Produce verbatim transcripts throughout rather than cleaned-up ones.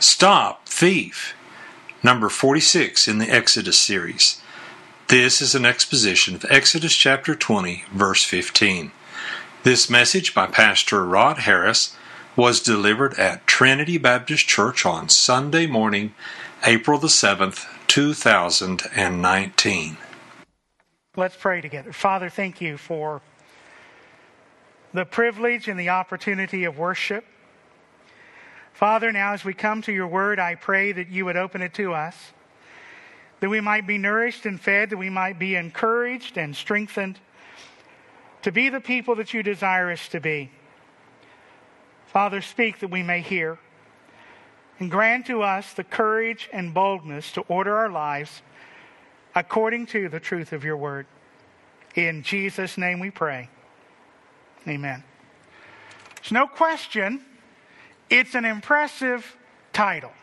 Stop, thief! Number forty-six in the Exodus series. This is an exposition of Exodus chapter twenty, verse fifteen. This message by Pastor Rod Harris was delivered at Trinity Baptist Church on Sunday morning, April the seventh, two thousand nineteen. Let's pray together. Father, thank you for the privilege and the opportunity of worship. Father, now as we come to your word, I pray that you would open it to us, that we might be nourished and fed, that we might be encouraged and strengthened to be the people that you desire us to be. Father, speak that we may hear, and grant to us the courage and boldness to order our lives according to the truth of your word. In Jesus' name we pray. Amen. There's no question, it's an impressive title.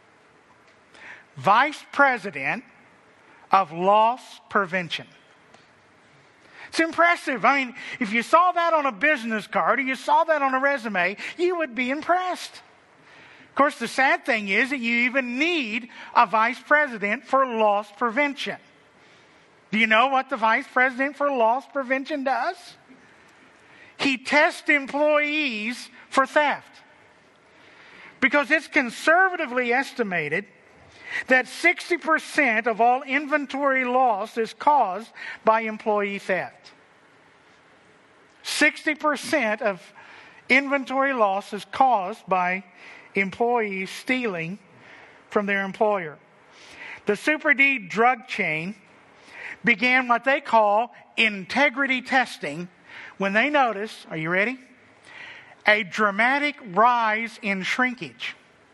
Vice President of Loss Prevention. It's impressive. I mean, if you saw that on a business card or you saw that on a resume, you would be impressed. Of course, the sad thing is that you even need a vice president for loss prevention. Do you know what the vice president for loss prevention does? He tests employees for theft. Because it's conservatively estimated that sixty percent of all inventory loss is caused by employee theft. sixty percent of inventory loss is caused by employees stealing from their employer. The Super D drug chain began what they call integrity testing when they noticed, are you ready? A dramatic rise in shrinkage.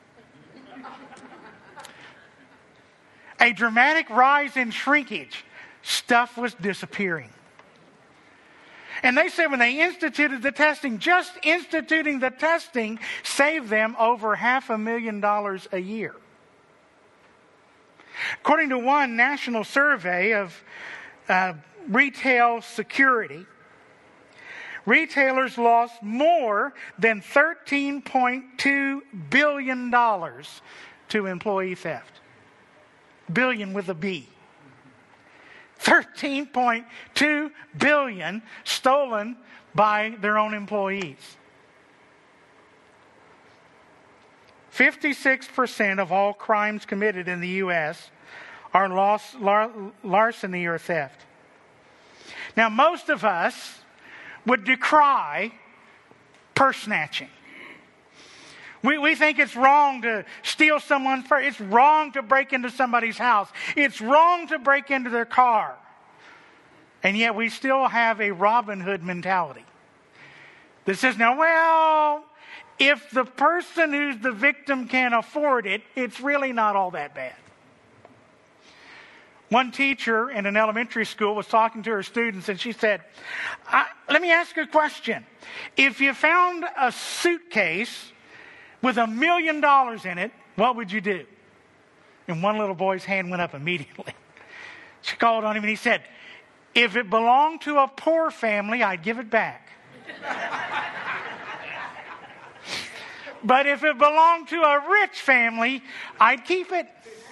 A dramatic rise in shrinkage. Stuff was disappearing. And they said when they instituted the testing, just instituting the testing saved them over half a million dollars a year. According to one national survey of uh, retail security, retailers lost more than thirteen point two billion dollars to employee theft. Billion with a B. thirteen point two billion dollars stolen by their own employees. fifty-six percent of all crimes committed in the U S are loss, lar- larceny or theft. Now, most of us would decry purse snatching. We, we think it's wrong to steal someone's purse. It's wrong to break into somebody's house. It's wrong to break into their car. And yet we still have a Robin Hood mentality that says, now, well, if the person who's the victim can afford it, it's really not all that bad. One teacher in an elementary school was talking to her students and she said, I, let me ask you a question. If you found a suitcase with a million dollars in it, what would you do? And one little boy's hand went up immediately. She called on him and he said, if it belonged to a poor family, I'd give it back. But if it belonged to a rich family, I'd keep it.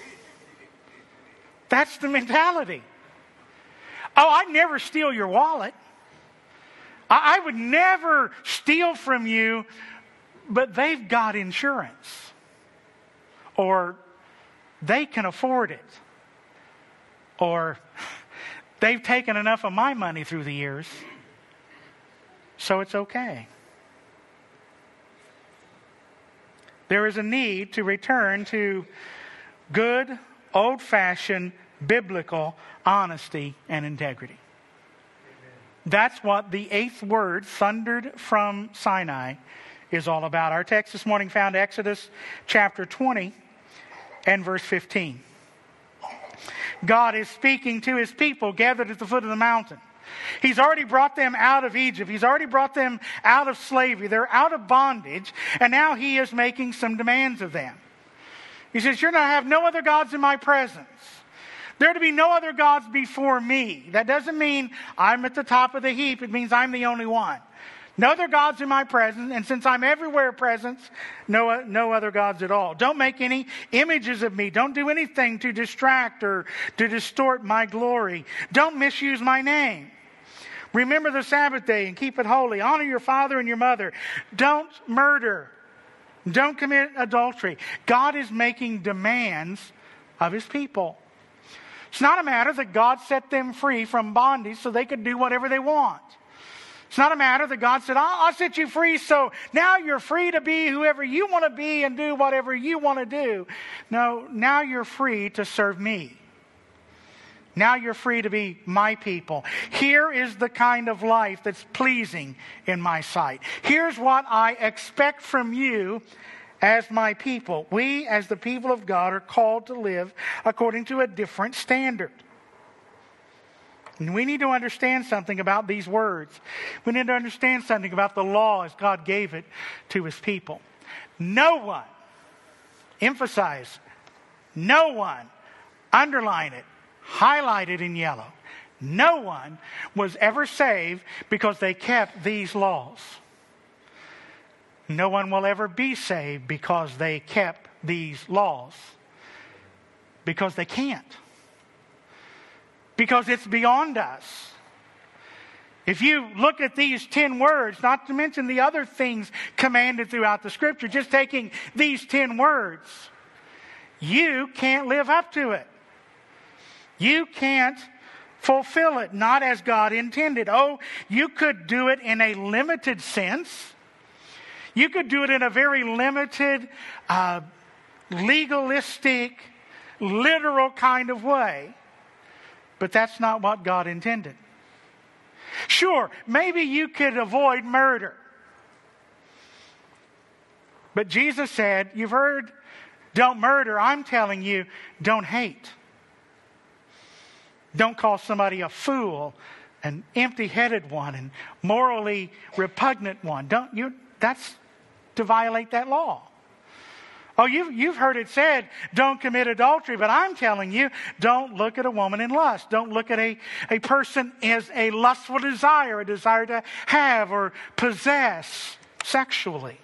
That's the mentality. Oh, I'd never steal your wallet. I, I would never steal from you, but they've got insurance. Or they can afford it. Or they've taken enough of my money through the years, so it's okay. There is a need to return to good, old-fashioned, biblical honesty and integrity. Amen. That's what the eighth word, thundered from Sinai, is all about. Our text this morning found Exodus chapter twenty and verse fifteen. God is speaking to his people gathered at the foot of the mountain. He's already brought them out of Egypt. He's already brought them out of slavery. They're out of bondage. And now he is making some demands of them. He says, you're going to have no other gods in my presence. There are to be no other gods before me. That doesn't mean I'm at the top of the heap. It means I'm the only one. No other gods in my presence, and since I'm everywhere present, no, no other gods at all. Don't make any images of me. Don't do anything to distract or to distort my glory. Don't misuse my name. Remember the Sabbath day and keep it holy. Honor your father and your mother. Don't murder. Don't commit adultery. God is making demands of his people. It's not a matter that God set them free from bondage so they could do whatever they want. It's not a matter that God said, I'll, I'll set you free, so now you're free to be whoever you want to be and do whatever you want to do. No, now you're free to serve me. Now you're free to be my people. Here is the kind of life that's pleasing in my sight. Here's what I expect from you as my people. We, as the people of God, are called to live according to a different standard. And we need to understand something about these words. We need to understand something about the law as God gave it to his people. No one, emphasize, no one, underline it, highlight it in yellow. No one was ever saved because they kept these laws. No one will ever be saved because they kept these laws. Because they can't. Because it's beyond us. If you look at these ten words, not to mention the other things commanded throughout the scripture, just taking these ten words, you can't live up to it. You can't fulfill it, not as God intended. Oh, you could do it in a limited sense. You could do it in a very limited, uh, legalistic, literal kind of way. But that's not what God intended. Sure, maybe you could avoid murder. But Jesus said, you've heard, don't murder. I'm telling you, don't hate. Don't call somebody a fool, an empty-headed one, and morally repugnant one. Don't you? That's to violate that law. Oh, you've, you've heard it said, don't commit adultery, but I'm telling you, don't look at a woman in lust. Don't look at a, a person as a lustful desire, a desire to have or possess sexually.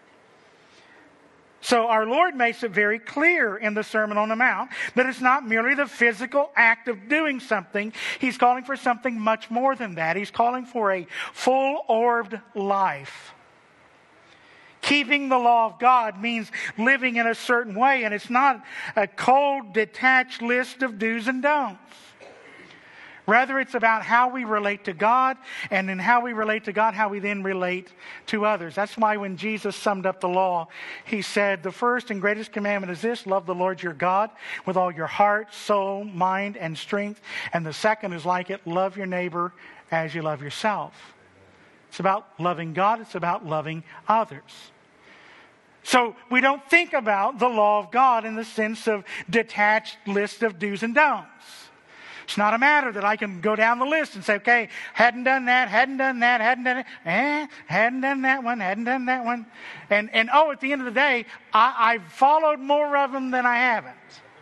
So our Lord makes it very clear in the Sermon on the Mount that it's not merely the physical act of doing something. He's calling for something much more than that. He's calling for a full-orbed life. Keeping the law of God means living in a certain way, and it's not a cold, detached list of do's and don'ts. Rather, it's about how we relate to God, and in how we relate to God, how we then relate to others. That's why when Jesus summed up the law, he said, the first and greatest commandment is this: love the Lord your God with all your heart, soul, mind, and strength. And the second is like it: love your neighbor as you love yourself. It's about loving God. It's about loving others. So we don't think about the law of God in the sense of detached list of do's and don'ts. It's not a matter that I can go down the list and say, okay, hadn't done that, hadn't done that, hadn't done it, eh, hadn't done that one, hadn't done that one. And, and oh, at the end of the day, I, I've followed more of them than I haven't.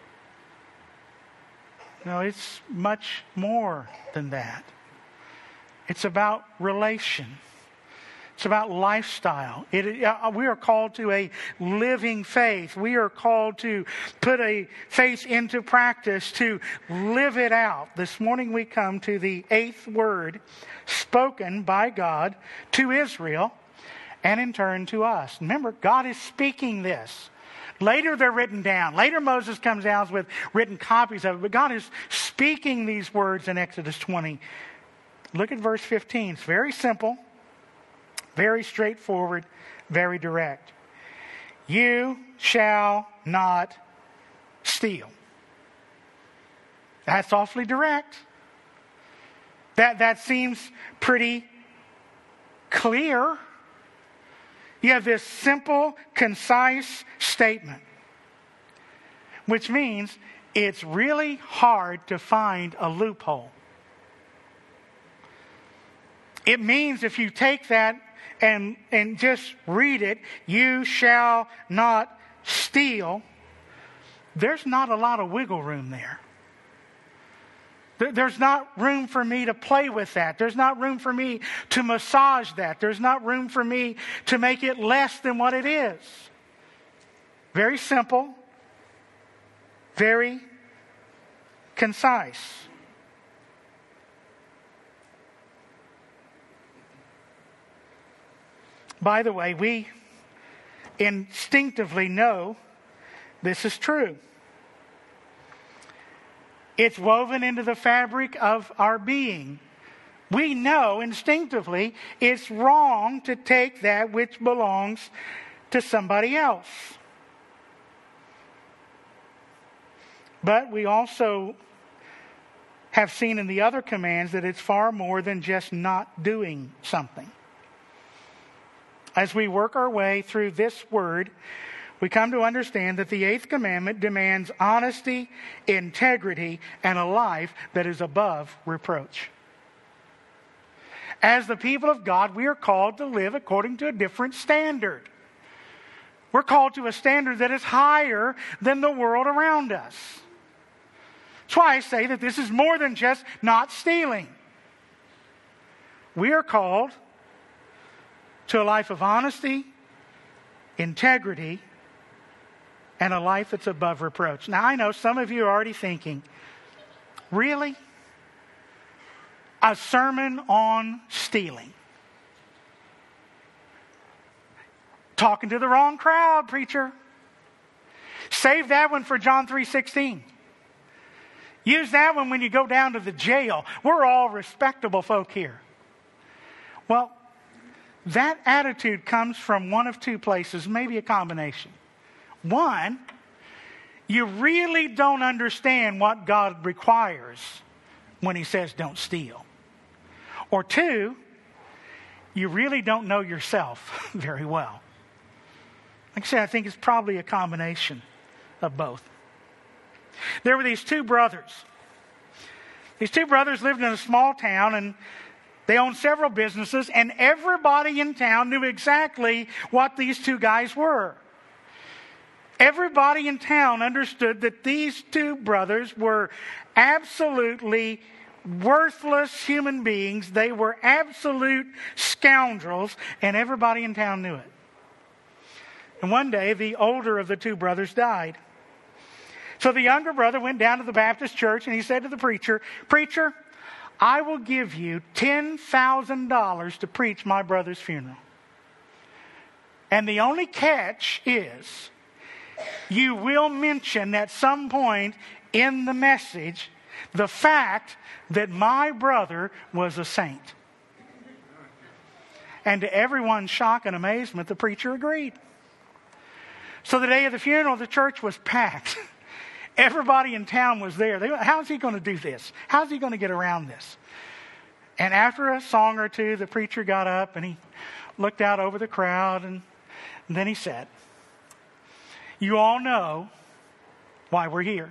No, it's much more than that. It's about relation. It's about lifestyle. It, uh, we are called to a living faith. We are called to put a faith into practice, to live it out. This morning we come to the eighth word spoken by God to Israel and in turn to us. Remember, God is speaking this. Later they're written down. Later Moses comes down with written copies of it. But God is speaking these words in Exodus twenty. Look at verse fifteen. It's very simple. Very straightforward, very direct. You shall not steal. That's awfully direct. That, that seems pretty clear. You have this simple, concise statement, which means it's really hard to find a loophole. It means if you take that and and just read it, you shall not steal, there's not a lot of wiggle room there. There's not room for me to play with that. There's not room for me to massage that. There's not room for me to make it less than what it is. Very simple. Very concise. By the way, we instinctively know this is true. It's woven into the fabric of our being. We know instinctively it's wrong to take that which belongs to somebody else. But we also have seen in the other commands that it's far more than just not doing something. As we work our way through this word, we come to understand that the eighth commandment demands honesty, integrity, and a life that is above reproach. As the people of God, we are called to live according to a different standard. We're called to a standard that is higher than the world around us. That's why I say that this is more than just not stealing. We are called to a life of honesty, integrity, and a life that's above reproach. Now, I know some of you are already thinking, really? A sermon on stealing? Talking to the wrong crowd, preacher. Save that one for John three sixteen. Use that one when you go down to the jail. We're all respectable folk here. Well, that attitude comes from one of two places, maybe a combination. One, you really don't understand what God requires when He says don't steal. Or two, you really don't know yourself very well. Like I said, I think it's probably a combination of both. There were these two brothers. These two brothers lived in a small town, and they owned several businesses, and everybody in town knew exactly what these two guys were. Everybody in town understood that these two brothers were absolutely worthless human beings. They were absolute scoundrels, and everybody in town knew it. And one day, the older of the two brothers died. So the younger brother went down to the Baptist church, and he said to the preacher, "Preacher, I will give you ten thousand dollars to preach my brother's funeral. And the only catch is, you will mention at some point in the message the fact that my brother was a saint." And to everyone's shock and amazement, the preacher agreed. So the day of the funeral, the church was packed. Everybody in town was there. They, how's he going to do this? How's he going to get around this? And after a song or two, the preacher got up and he looked out over the crowd, and, and then he said, "You all know why we're here.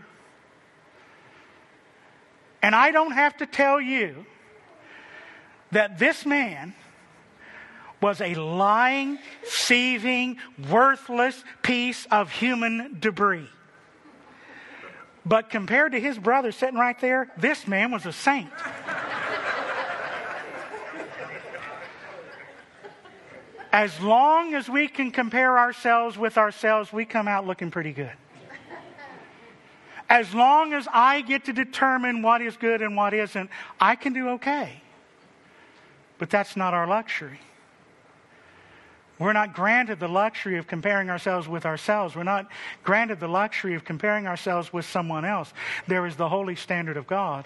And I don't have to tell you that this man was a lying, thieving, worthless piece of human debris. But compared to his brother sitting right there, this man was a saint." As long as we can compare ourselves with ourselves, we come out looking pretty good. As long as I get to determine what is good and what isn't, I can do okay. But that's not our luxury. We're not granted the luxury of comparing ourselves with ourselves. We're not granted the luxury of comparing ourselves with someone else. There is the holy standard of God.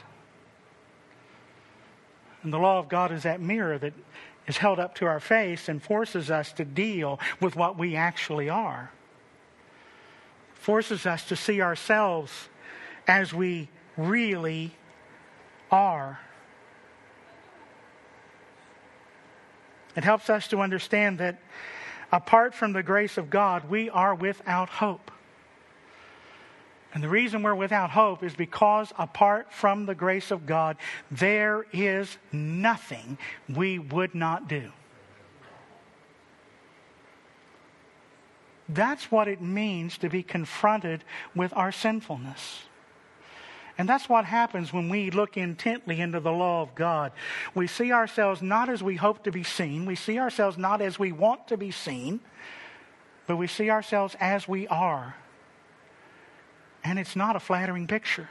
And the law of God is that mirror that is held up to our face and forces us to deal with what we actually are. Forces us to see ourselves as we really are. It helps us to understand that apart from the grace of God, we are without hope. And the reason we're without hope is because apart from the grace of God, there is nothing we would not do. That's what it means to be confronted with our sinfulness. And that's what happens when we look intently into the law of God. We see ourselves not as we hope to be seen. We see ourselves not as we want to be seen. But we see ourselves as we are. And it's not a flattering picture.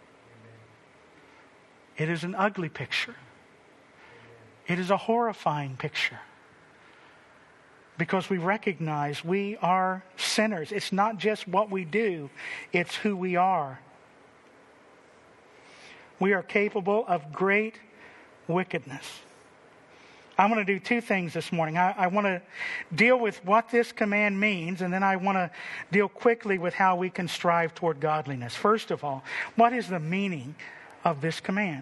It is an ugly picture. It is a horrifying picture. Because we recognize we are sinners. It's not just what we do, it's who we are. We are capable of great wickedness. I want to do two things this morning. I, I want to deal with what this command means, and then I want to deal quickly with how we can strive toward godliness. First of all, what is the meaning of this command?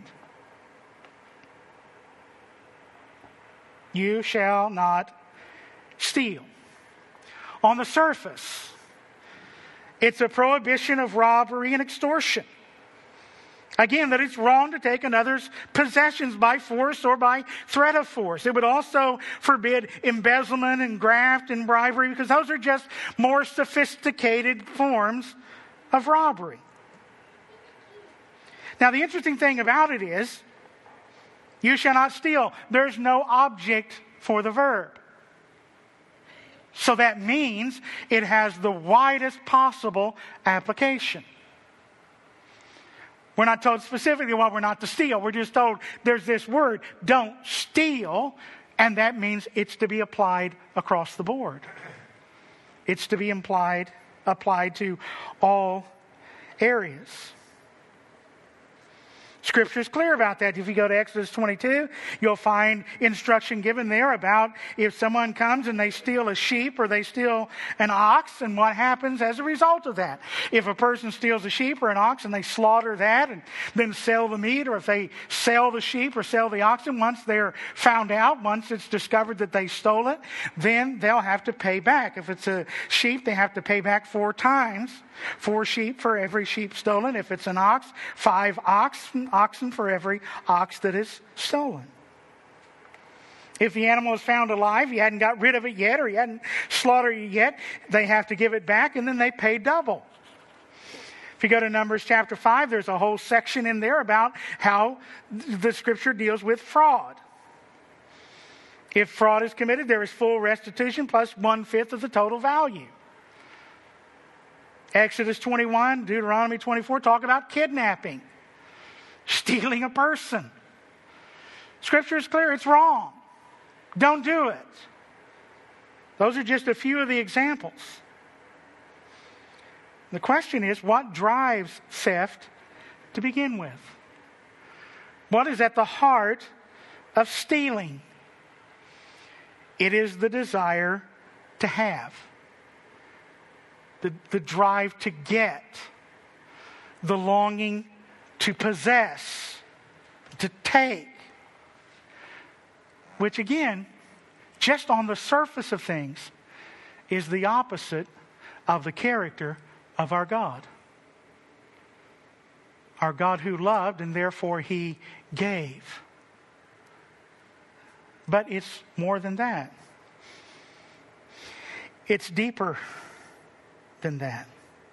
You shall not steal. On the surface, it's a prohibition of robbery and extortion. Again, that it's wrong to take another's possessions by force or by threat of force. It would also forbid embezzlement and graft and bribery, because those are just more sophisticated forms of robbery. Now, the interesting thing about it is, you shall not steal. There's no object for the verb. So that means it has the widest possible application. We're not told specifically what we're not to steal. We're just told there's this word, don't steal, and that means it's to be applied across the board. It's to be implied, applied to all areas. Scripture is clear about that. If you go to Exodus twenty-two, you'll find instruction given there about if someone comes and they steal a sheep or they steal an ox, and what happens as a result of that. If a person steals a sheep or an ox and they slaughter that and then sell the meat, or if they sell the sheep or sell the oxen, once they're found out, once it's discovered that they stole it, then they'll have to pay back. If it's a sheep, they have to pay back four times. Four sheep for every sheep stolen. If it's an ox, five oxen, oxen for every ox that is stolen. If the animal is found alive, you hadn't got rid of it yet, or you hadn't slaughtered it yet, they have to give it back, and then they pay double. If you go to Numbers chapter five, there's a whole section in there about how the Scripture deals with fraud. If fraud is committed, there is full restitution plus one-fifth of the total value. Exodus twenty-one, Deuteronomy twenty-four talk about kidnapping, stealing a person. Scripture is clear, it's wrong. Don't do it. Those are just a few of the examples. The question is, what drives theft to begin with? What is at the heart of stealing? It is the desire to have. The, the drive to get, the longing to possess, to take, which again, just on the surface of things, is the opposite of the character of our God. Our God who loved, and therefore He gave. But it's more than that. It's deeper than that.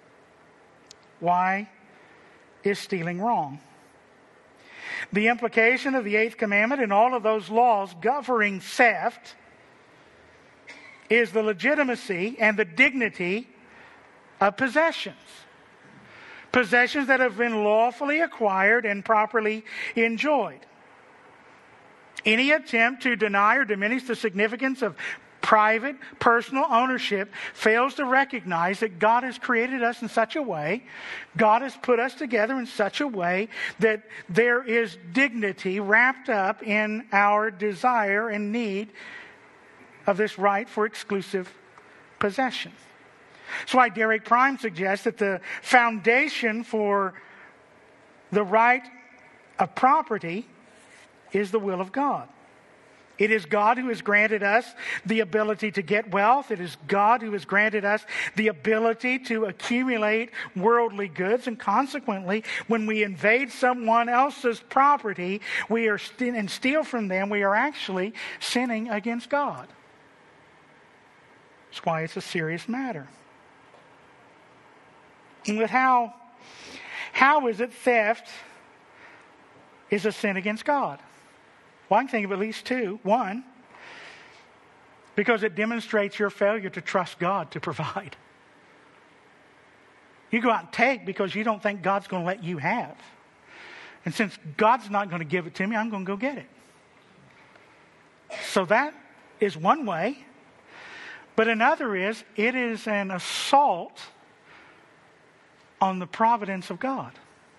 Why is stealing wrong? The implication of the eighth commandment and all of those laws governing theft is the legitimacy and the dignity of possessions. Possessions that have been lawfully acquired and properly enjoyed. Any attempt to deny or diminish the significance of private, personal ownership fails to recognize that God has created us in such a way, God has put us together in such a way that there is dignity wrapped up in our desire and need of this right for exclusive possession. That's why Derek Prime suggests that the foundation for the right of property is the will of God. It is God who has granted us the ability to get wealth. It is God who has granted us the ability to accumulate worldly goods. And consequently, when we invade someone else's property we are st- and steal from them, we are actually sinning against God. That's why it's a serious matter. And with how How is it theft is a sin against God? Well, I can think of at least two. One, because it demonstrates your failure to trust God to provide. You go out and take because you don't think God's going to let you have. And since God's not going to give it to me, I'm going to go get it. So that is one way. But another is, it is an assault on the providence of God.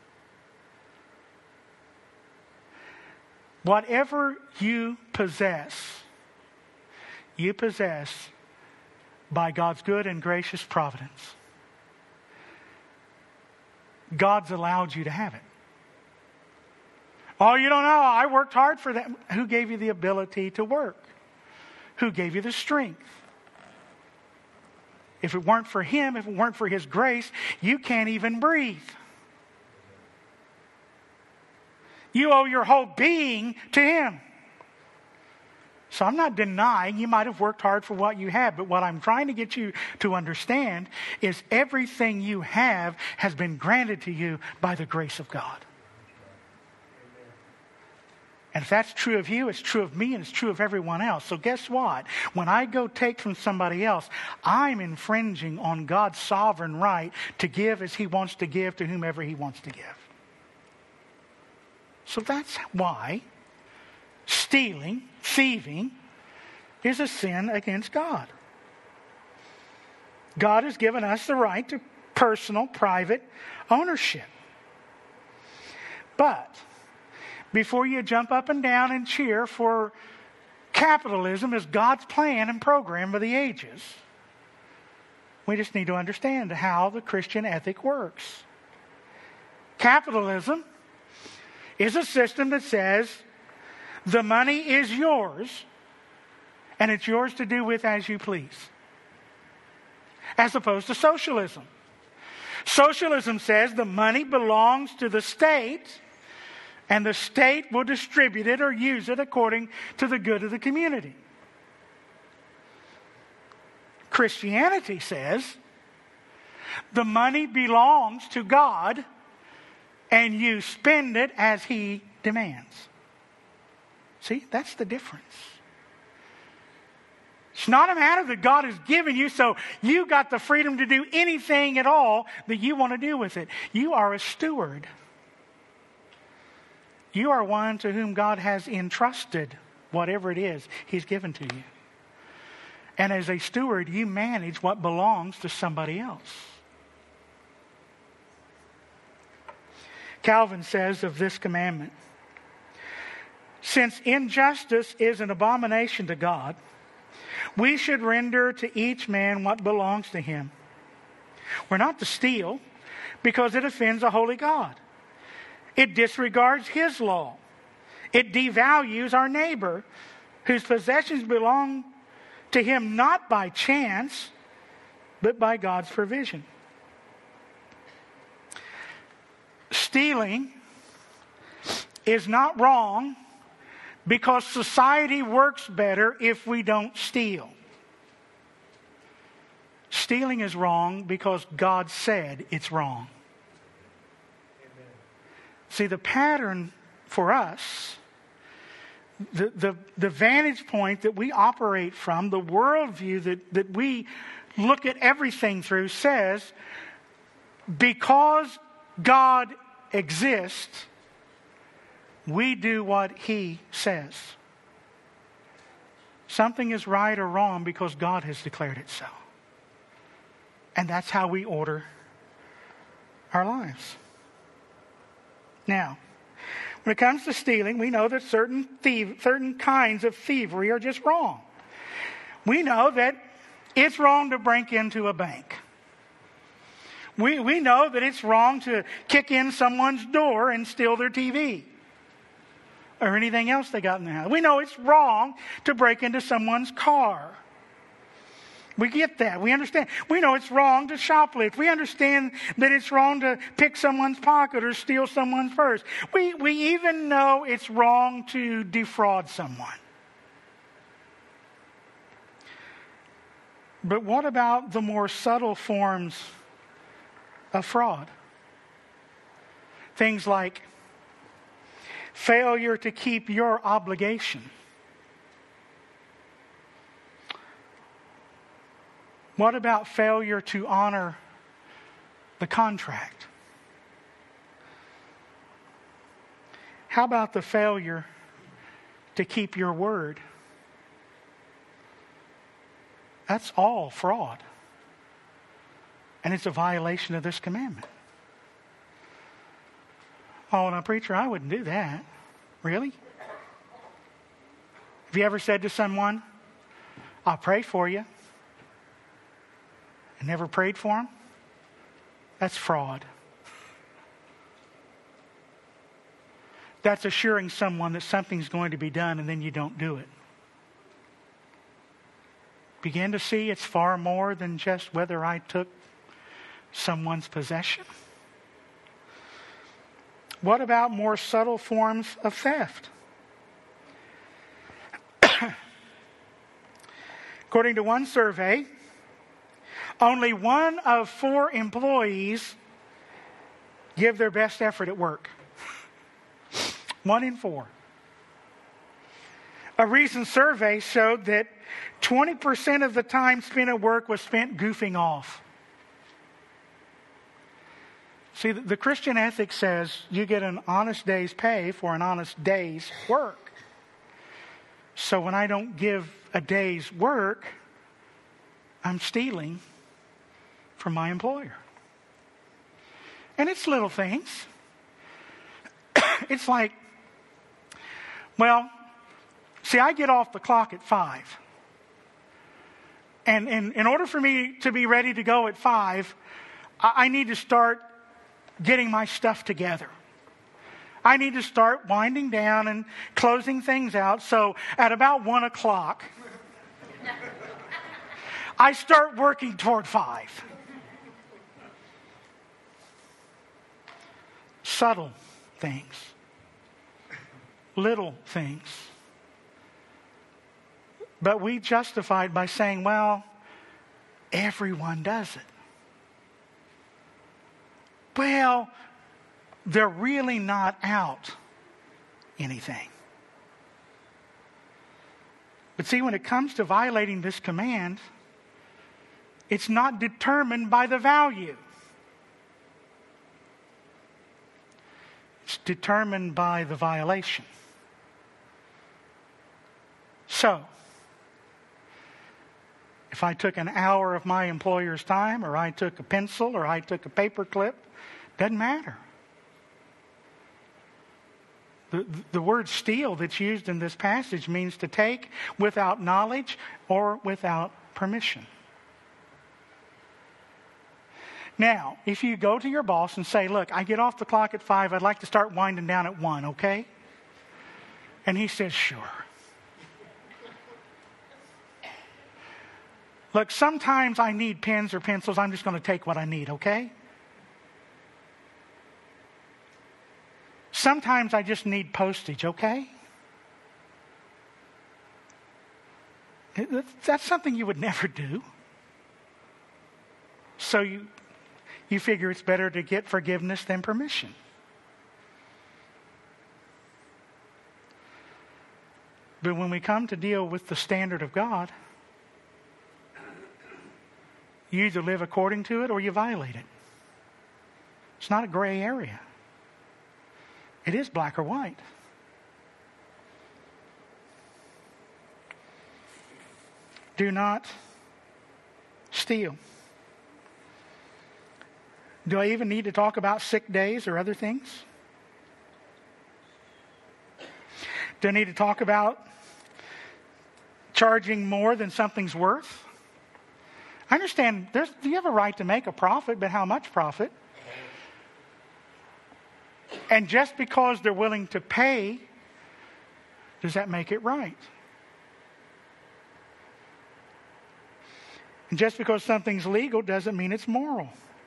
Whatever you possess, you possess by God's good and gracious providence. God's allowed you to have it. Oh, you don't know, I worked hard for that. Who gave you the ability to work? Who gave you the strength? If it weren't for Him, if it weren't for His grace, you can't even breathe. You owe your whole being to Him. So I'm not denying you might have worked hard for what you have, but what I'm trying to get you to understand is everything you have has been granted to you by the grace of God. And if that's true of you, it's true of me, and it's true of everyone else. So guess what? When I go take from somebody else, I'm infringing on God's sovereign right to give as He wants to give to whomever He wants to give. So that's why stealing, thieving, is a sin against God. God has given us the right to personal, private ownership. But before you jump up and down and cheer for capitalism as God's plan and program for the ages, we just need to understand how the Christian ethic works. Capitalism is a system that says the money is yours and it's yours to do with as you please. As opposed to socialism. Socialism says the money belongs to the state and the state will distribute it or use it according to the good of the community. Christianity says the money belongs to God and you spend it as He demands. See, that's the difference. It's not a matter that God has given you, so you got the freedom to do anything at all that you want to do with it. You are a steward. You are one to whom God has entrusted whatever it is He's given to you. And as a steward, you manage what belongs to somebody else. Calvin says of this commandment, since injustice is an abomination to God, we should render to each man what belongs to him. We're not to steal because it offends a holy God. It disregards His law. It devalues our neighbor whose possessions belong to him not by chance, but by God's provision. Stealing is not wrong because society works better if we don't steal. Stealing is wrong because God said it's wrong. Amen. See, the pattern for us, the, the, the vantage point that we operate from, the worldview that, that we look at everything through says, because God exists, we do what He says. Something is right or wrong because God has declared it so. And that's how we order our lives. Now, when it comes to stealing, we know that certain thiev- certain kinds of thievery are just wrong. We know that it's wrong to break into a bank. We, we know that it's wrong to kick in someone's door and steal their T V. Or anything else they got in their house. We know it's wrong to break into someone's car. We get that. We understand. We know it's wrong to shoplift. We understand that it's wrong to pick someone's pocket or steal someone's purse. We, we even know it's wrong to defraud someone. But what about the more subtle forms of fraud? Things like failure to keep your obligation. What about failure to honor the contract? How about the failure to keep your word? That's all fraud. And it's a violation of this commandment. Oh, now, preacher, I wouldn't do that. Really? Have you ever said to someone, I'll pray for you, and never prayed for them? That's fraud. That's assuring someone that something's going to be done and then you don't do it. Begin to see it's far more than just whether I took someone's possession. What about more subtle forms of theft? According to one survey, only one of four employees give their best effort at work. One in four. A recent survey showed that twenty percent of the time spent at work was spent goofing off. See, the Christian ethic says you get an honest day's pay for an honest day's work. So when I don't give a day's work, I'm stealing from my employer. And it's little things. It's like, well, see, I get off the clock at five. And, and in order for me to be ready to go at five, I, I need to start getting my stuff together. I need to start winding down and closing things out. So at about one o'clock, I start working toward five. Subtle things. Little things. But we justify it by saying, well, everyone does it. Well, they're really not out anything. But see, when it comes to violating this command, it's not determined by the value. It's determined by the violation. So, if I took an hour of my employer's time, or I took a pencil, or I took a paper clip, doesn't matter. The, the word steal that's used in this passage means to take without knowledge or without permission. Now, if you go to your boss and say, look, I get off the clock at five, I'd like to start winding down at one, okay? And he says, sure. Look, sometimes I need pens or pencils. I'm just going to take what I need, okay? Sometimes I just need postage, okay? That's something you would never do. So you, you figure it's better to get forgiveness than permission. But when we come to deal with the standard of God, you either live according to it or you violate it. It's not a gray area. It is black or white. Do not steal. Do I even need to talk about sick days or other things? Do I need to talk about charging more than something's worth? I understand there's, you have a right to make a profit, but how much profit? And just because they're willing to pay, does that make it right? And just because something's legal doesn't mean it's moral.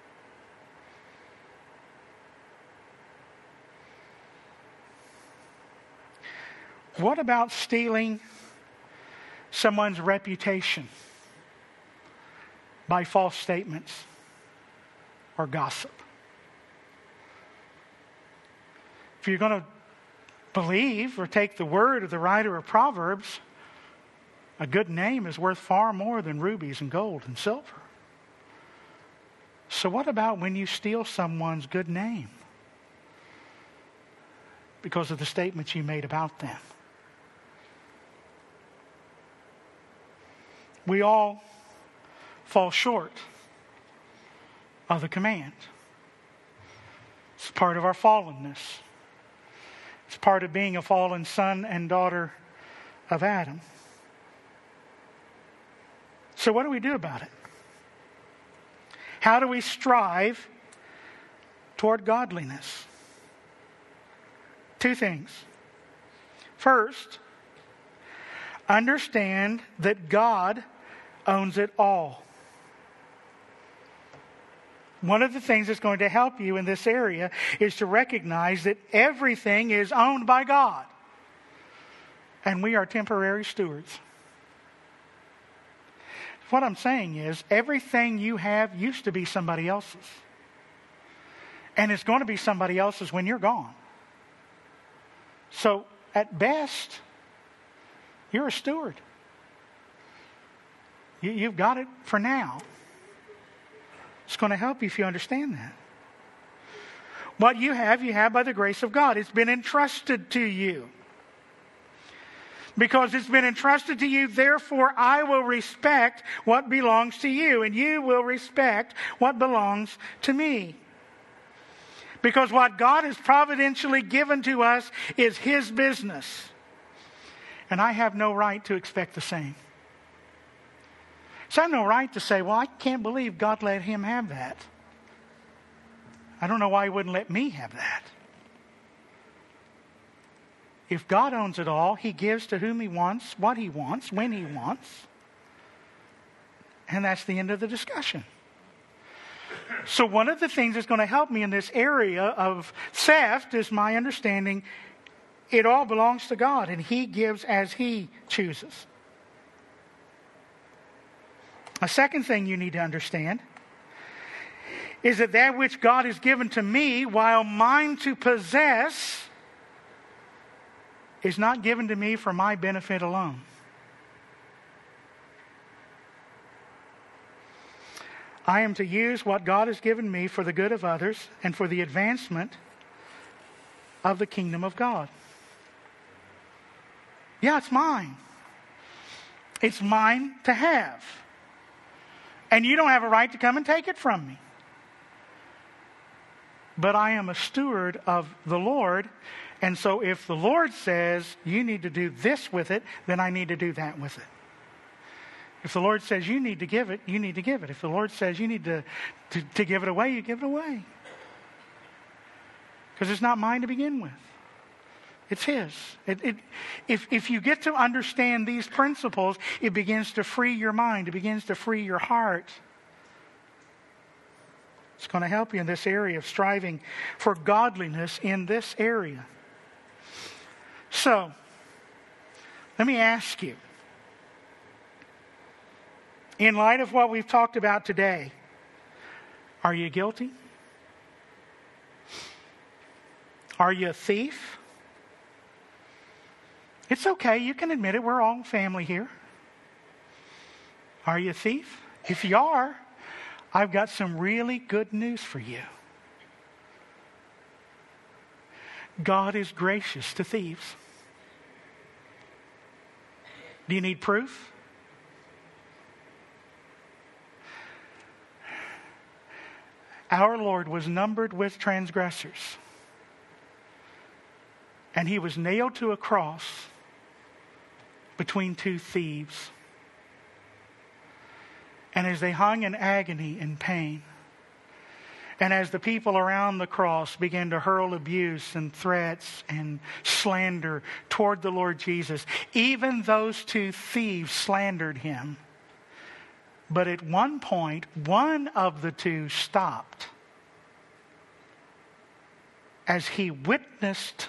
What about stealing someone's reputation by false statements or gossip? if you're going to believe or take the word of the writer of Proverbs, a good name is worth far more than rubies and gold and silver. So what about when you steal someone's good name because of the statements you made about them? We all fall short of the command. It's part of our fallenness. It's part of being a fallen son and daughter of Adam. So what do we do about it? How do we strive toward godliness? Two things. First, understand that God owns it all. One of the things that's going to help you in this area is to recognize that everything is owned by God. And we are temporary stewards. What I'm saying is, everything you have used to be somebody else's. And it's going to be somebody else's when you're gone. So, at best, you're a steward. You, you've got it for now. It's going to help you if you understand that. What you have, you have by the grace of God. It's been entrusted to you. Because it's been entrusted to you, therefore I will respect what belongs to you, and you will respect what belongs to me. Because what God has providentially given to us is His business. And I have no right to expect the same. So I have no right to say, well, I can't believe God let him have that. I don't know why He wouldn't let me have that. If God owns it all, He gives to whom He wants, what He wants, when He wants. And that's the end of the discussion. So one of the things that's going to help me in this area of theft is my understanding it all belongs to God, and He gives as He chooses. A second thing you need to understand is that that which God has given to me, while mine to possess, is not given to me for my benefit alone. I am to use what God has given me for the good of others and for the advancement of the kingdom of God. Yeah, it's mine. It's mine to have. And you don't have a right to come and take it from me. But I am a steward of the Lord. And so if the Lord says, you need to do this with it, then I need to do that with it. If the Lord says you need to give it, you need to give it. If the Lord says you need to, to, to give it away, you give it away. Because it's not mine to begin with. It's His. It, it, if, if you get to understand these principles, it begins to free your mind. It begins to free your heart. It's going to help you in this area of striving for godliness in this area. So, let me ask you, in light of what we've talked about today, are you guilty? Are you a thief? It's okay, you can admit it, we're all family here. Are you a thief? If you are, I've got some really good news for you. God is gracious to thieves. Do you need proof? Our Lord was numbered with transgressors. And He was nailed to a cross between two thieves. And as they hung in agony and pain, and as the people around the cross began to hurl abuse and threats and slander toward the Lord Jesus, even those two thieves slandered Him. But at one point, one of the two stopped as he witnessed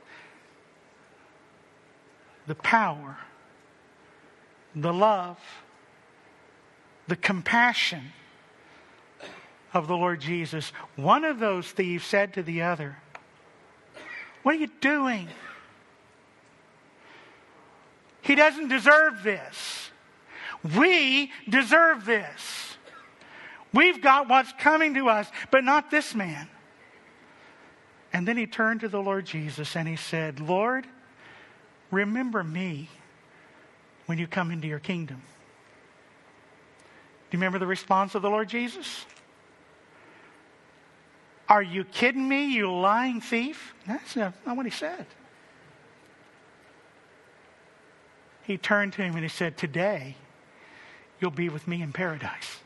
the power, the love, the compassion of the Lord Jesus. One of those thieves said to the other, What are you doing? He doesn't deserve this. We deserve this. We've got what's coming to us, but not this man. And then he turned to the Lord Jesus and he said, Lord, remember me when you come into your kingdom. Do you remember the response of the Lord Jesus? Are you kidding me, you lying thief? That's not what he said. He turned to him and he said, today you'll be with me in paradise.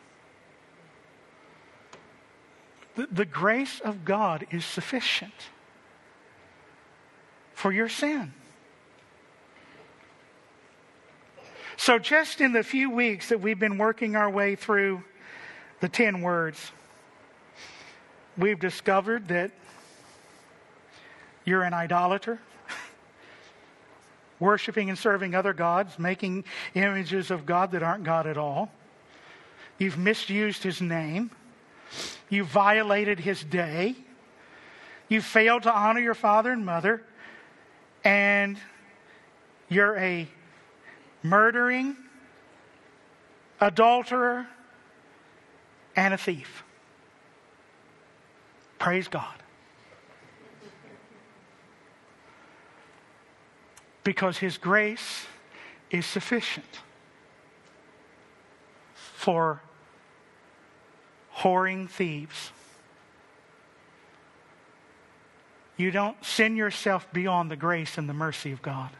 The, the grace of God is sufficient for your sin. So just in the few weeks that we've been working our way through the ten words, we've discovered that you're an idolater, worshiping and serving other gods, making images of God that aren't God at all. You've misused his name. You violated his day. You failed to honor your father and mother. And you're a murdering, adulterer, and a thief. Praise God. Because his grace is sufficient for whoring thieves. You don't sin yourself beyond the grace and the mercy of God.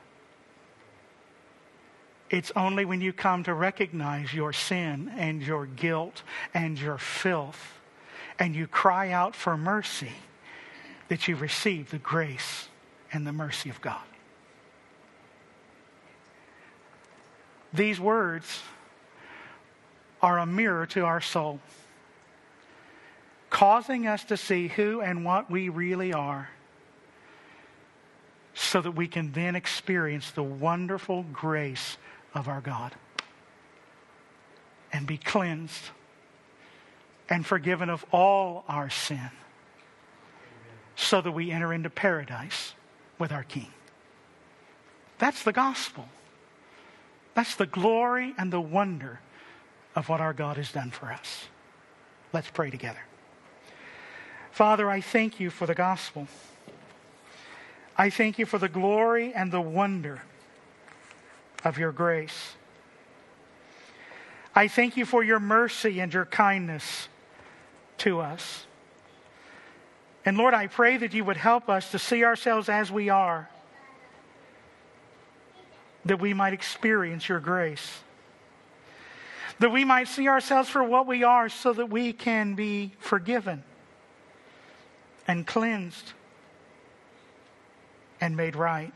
It's only when you come to recognize your sin and your guilt and your filth and you cry out for mercy that you receive the grace and the mercy of God. These words are a mirror to our soul, causing us to see who and what we really are, so that we can then experience the wonderful grace of our God and be cleansed and forgiven of all our sin, so that we enter into paradise with our King. That's the gospel. That's the glory and the wonder of what our God has done for us. Let's pray together. Father, I thank you for the gospel. I thank you for the glory and the wonder of your grace. I thank you for your mercy and your kindness to us. And Lord, I pray that you would help us to see ourselves as we are, that we might experience your grace, that we might see ourselves for what we are, so that we can be forgiven and cleansed and made right.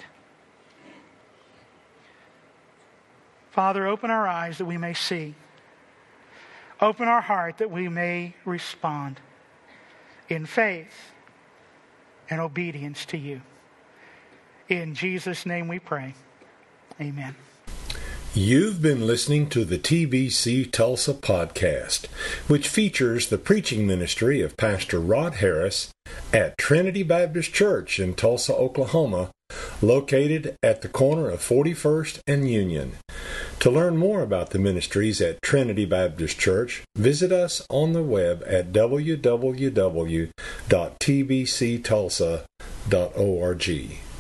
Father, open our eyes that we may see. Open our heart that we may respond in faith and obedience to you. In Jesus' name we pray. Amen. You've been listening to the T B C Tulsa podcast, which features the preaching ministry of Pastor Rod Harris at Trinity Baptist Church in Tulsa, Oklahoma, located at the corner of forty-first and Union. To learn more about the ministries at Trinity Baptist Church, visit us on the web at w w w dot t b c tulsa dot org.